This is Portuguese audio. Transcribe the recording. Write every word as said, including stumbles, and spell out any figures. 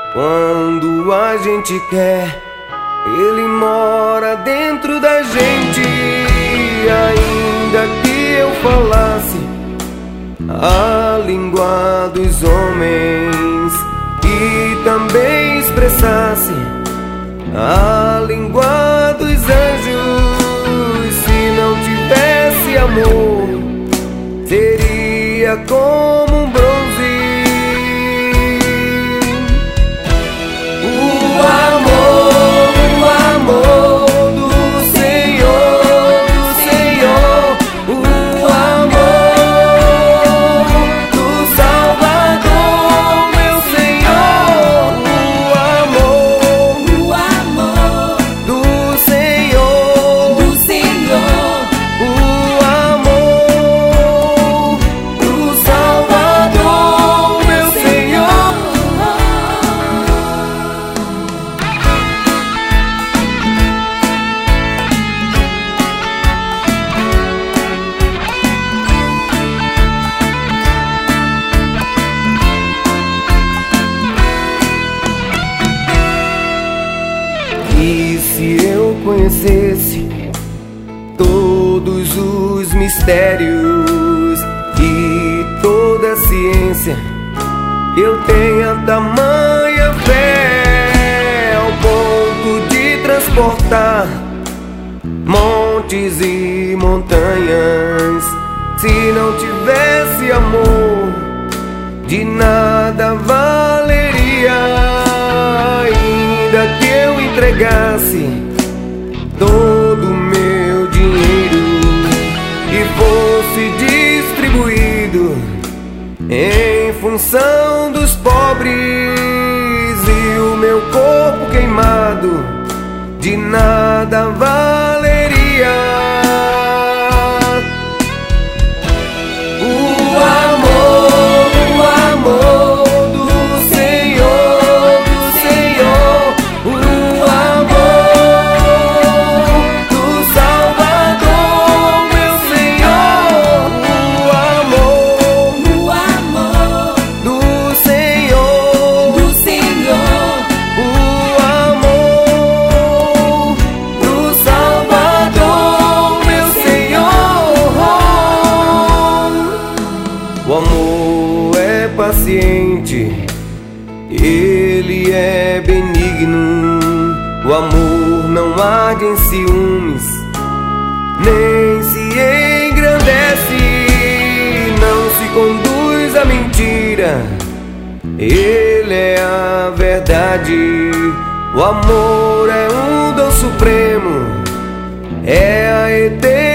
Quando a gente quer, Ele mora dentro da gente. Ainda que eu falasse a língua dos homens e também expressasse a língua dos anjos, se não tivesse amor, seria como um bronze. O amor, o amor do Senhor, do Senhor, o amor do Salvador, meu Senhor, o amor, O amor do Senhor, do Senhor, o amor do Salvador, meu Senhor. E se eu conhecesse todos os mistérios e toda a ciência, eu tenho tamanha fé ao ponto de transportar montes e montanhas. Se não tivesse amor, de nada valeria. Ainda que eu entregasse todo o meu dinheiro e fosse distribuído em função dos pobres, e o meu corpo queimado, de nada valeria. O amor, o amor do Senhor, do Senhor, o amor do Salvador, meu Senhor, o amor o amor do Senhor, do Senhor, o amor do Salvador, meu Senhor. O amor é paciente, Ele é benigno. O amor não arde em ciúmes, nem se engrandece, não se conduz à mentira. Ele é a verdade. O amor é um dom supremo, é a eternidade.